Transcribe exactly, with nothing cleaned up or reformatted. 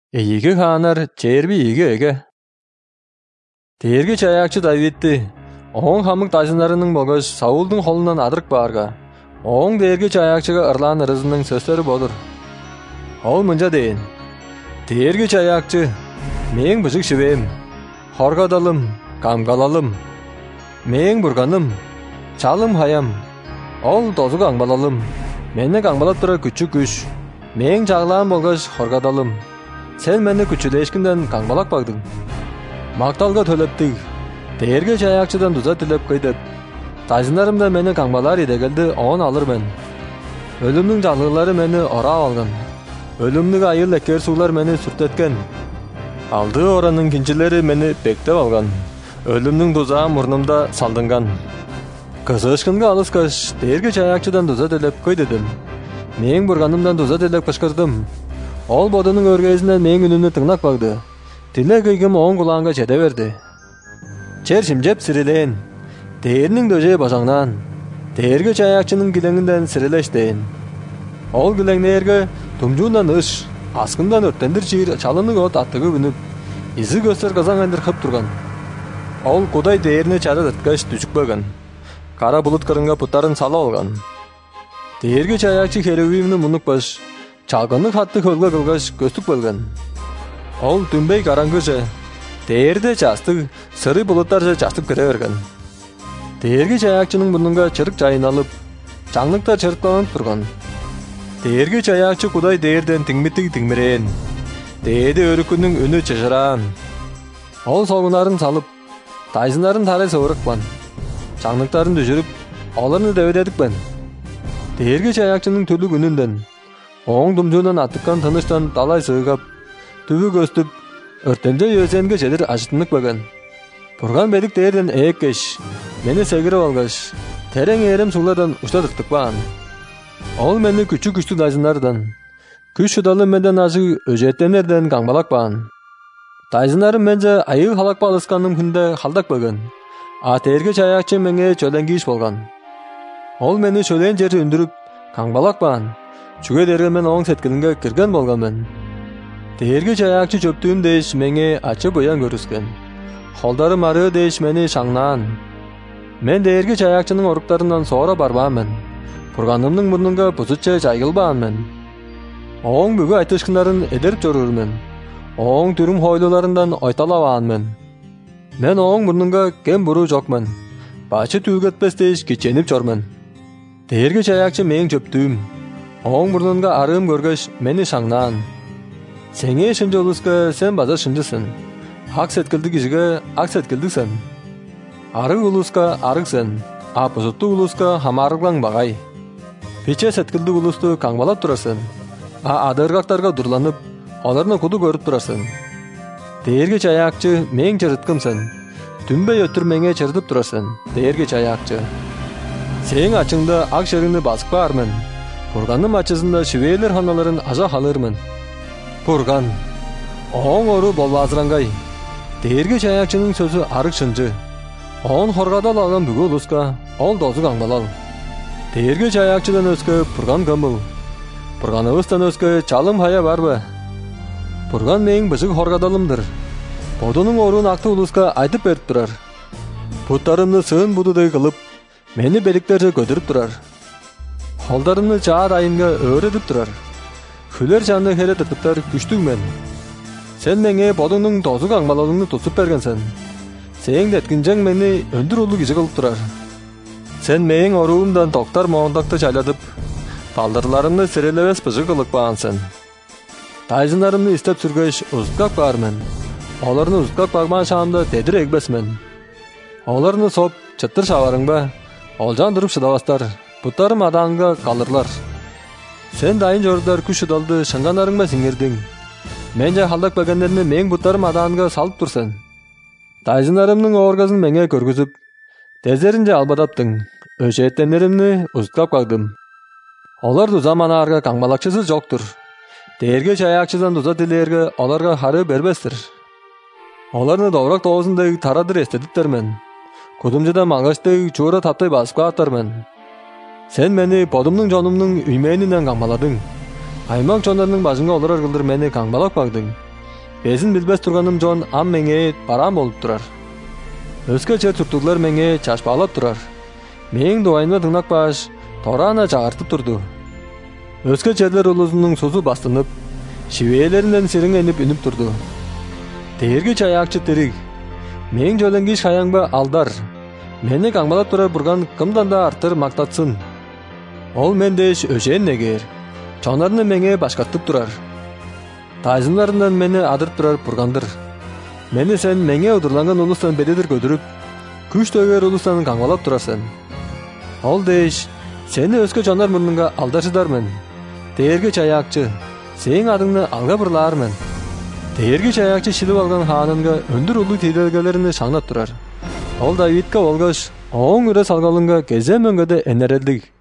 Эйиги хаанар черби иги эге. Дээрги жаягчы Давидти оон хамаг дажнарының болгош Саулдың холунан адрык баарга оон дээрги жаягчыга ырлаан ырызынын сөздөрү болур. Ол мынча дейин: Дээрги жаягчы, мээң быжык шибэм, хоргодолум, камгалалым, мээң бурганым, чалым хаям, ол дозуг аңбалалым, мени аңбалап тура күчү күч, мээң жаглаан болгош хоргодолум, сен мени күчүлэшкинден аңбалак багдың. Макталга төлөптүг, дээрги жаягчыдан дуза тилеп кыйдып, дажнарым да мени аңбалар идегелди оон алырмын. Өлүмнүн жалгылары мени орап алган. Өлүмнүк айыл экер суулар мени сүртөткөн. Алды оранын кинчилери мени бектеп алган. Өлүмнүн дузаан мурнумда салдынган. Кызышкынга алыскаш, дээрги жаягчыдан дуза тилеп кыйдым. Мээң бурганымдан дуза тилеп кычкырдым. Ол бодунун өргөзүнөн мээң үнүмдү тыңнап калды. Тиле кыйгым оң кулаанга жете берди. Жер шимжеп сирилейин. Дээрнин дөжө башаңнан. Дээрги жаягчынын килеңинден сирилештейин. Ол килеңнерге тумжуундан ыш, аскындан өрттендир жиир чалынык от аттыгы үнүп, изи көстөр казаң андыр кып турган. Ол кудай дээрни чары ыткаш түшүкпөгөн. Кара булут кырынга путтарын сала алган. Дээрги жаягчы херувимни мунукпаш, чалгынлык хатты хөлгө кылгаш көстүк болгон. Ол түнбей караңгыжы, дээрде жастык, сырый булуттаржы жастып кире берген. Дээрги жаягчынын мурнунга чырык жайын алып, жаңлыкта чырыктанып турган. Дээрги жаягчы кудай дээрден тиңмитиг тиңмирээн, дээди өрүкүнүн үнү чыжыраан. Ол согунарын салып, тайзынарын тарай соорукпан, жаңлыктарын дүжүрүп, аларны дөбөдедикпен. Дээрги жаягчынын түлүк үнүндөн, оң думжуунан аттыккан тыныштан далай сыйгап, түбү көстүп, өртенже өзенге жедир ажытынык бөгөн. Бурган белик дээрден ээккеш, мени сегирип алгаш, терең эрем суулардан уштадыктыкпаан. Ол мени күчү күчтүү дайзынардан, күч шудалы менден ажы өжеттенерден каңбалакпаан. Дайзынарым менже айыл халакпа алысканым күндө халдак бөгөн. А дээрги жаягчы меңе чөлеңгиш болгон. Ол мени чөлен жерди үндүрүп, каңбалакпаан. Чүгө дерге мен оң сеткилинге кирген болгонмун. Дээрги жаягчы жөптүүм дейш меңе ачы буян көрүскөн. Холдарым ары дейш мени шаңнаан. Мен дээрги жаягчынын оруктарынан соора барбаамын. Бурганымдын мурнунга бузутча жайгылбаанмын. Оң бүгү айтышкындарын эдерип жорурмун. Оң түрүм хойлууларындан ойталабаанмын. Мен оң мурнунга кем буруу жокмун. Бачы түйгөтпес дейш киченип жормун. Дээрги жаягчы мээң жөптүүм. Оң мурнунга арым көргөш мени шаңнаан. Сеңе шынжы улуска сен база шынжысын. Ак сеткилди кишиге ак сеткилдисен. Арык улуска арыксен, а бузуттуу улуска хамаарыклаң багай. Пиче сеткилди улусту каңбалап турасың, а адыргактарга дурланып, аларны куду көрүп турасың. Дээрги жаягчы мээң жырыткымсың. Түнбөй өтүр меңе чырдып турасың, дээрги жаягчы. Сең ачыңда ак шеріңни басып баармын. Бурганым ачысында шүвейлер ханаларын ажа халырмын. Бурган, оң ору болбазыраңгай. Дээрги жаягчынын сөзү арык шынжы. Оң хоргадал алган бүгү улуска ол дозук аңбалал. Дээрги жаягчыдан өскө бурган кымыл. Бурганыбыздан өскө чалым хая барбы? Бурган мээң быжык хоргадалымдыр. Бодунун оруун акты улуска айтып берип турар. Буттарымны сыын будудай кылып, мени беликтерже көтөрүп турар. Холдарымны жаар айынга өөрөтүп турар. Хүлөр жанны хере тыртыптар күчтүгмен. Сен меңе бодуңдун дозук аңбалалыңды тусуп бергенсен. Сең деткинжең мени өндүр улуу киши кылып турар. Сен мээң оруумдан токтар моңдакты жайлатып, балдырларымды сирелебес быжык кылып баансың. Тайзынарымды истеп сүргөш узуткак баармын. Оларны узуткак багман шаамда дедир эгбесмин. Оларны соп чыттыр шабарыңба, олжан туруп шыдабастар. Буттарым адаанга калырлар. Сен дайын жордар күч шыдалды шыңганарыңба сиңирдиң. Мен жай халдак бергендерни мээң буттарым адаанга салып турсың. Тайзынарымдын ооргазын меңе көргүзүп, тезеринже албадаптың. Өжеттенеримни узуткап кагдым. Олар дуза манаарга каңбалакчысы жоктур. Дээрги жаягчыдан дуза тилээрге оларга хары бербестир. Оларны добрак тоозундай тарадыр эстедиптермен. Кудумжада маңгачтай чуура таптай басып кааттармен. Сен мени бодумнун жонумнун үймээнинен каңбаладың. Аймак жондарынын башыңа олорор кылдыр мени каңбалап кагдың. безин билбес турганым жон ам меңе барам болуп турар. Өскө жер туртуглар меңе чашпалап турар. Менин дуайымны тыңнакпаш, торана жагартып турду. Өскө жерлер улузунун сузу бастынып, шивээлеринен сириңенип үнүп турду. Дээргич аякчы тирик. Мен жөлөнгиш хаяңба алдар. Мени каңбалап турар бурган кымдан да артыр мактатсын. Ол мендеш өшен негер. Чонарны меңе башкаттып турар. Тайзынларынан мени адырып турар бургандыр. Мени сен меңе удурланган улустан бедедир көдүрүп, күч төгөр улустан каңбалап турарсың. Ол деш, сени өскө чонар мурнунга алдарчыдармын. Дээргич аякчы, сенин адыңны алга бурлаармын. Дээргич аякчы шилип алган хаанынга өндүр улуу тийделгелерини шаңнап турар. Ол Давидка болгош, оң үрө салгалынга кезе мөңгөдө энерелдик.